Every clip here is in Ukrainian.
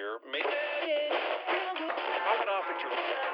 here. I went off at your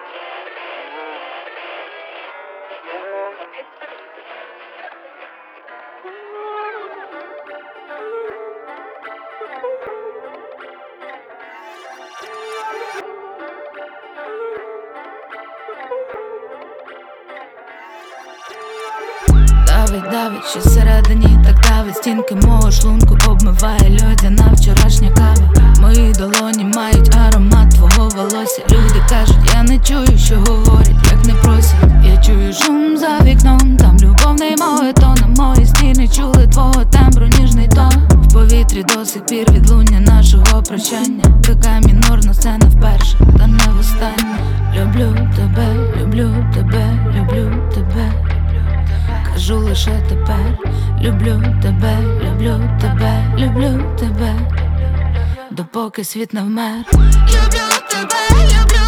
Давить, що всередині так давить. Стінки мого шлунку обмиває льодяна вчорашня кава. Мої долоні мають аромат твого волосся. Люди кажуть, я не чую, що говорять, як не просять. Я чую шум за вікном, там любовний моветон. На мої стіни чули твого тембру ніжний тон. В повітрі до сих пір відлуння нашого прощання. Така мінорна сцена вперше, та не востаннє. Люблю тебе, люблю тебе, люблю тебе. Кажу лише тепер, люблю тебе, люблю тебе, люблю тебе, допоки світ не вмер. Люблю тебе, люблю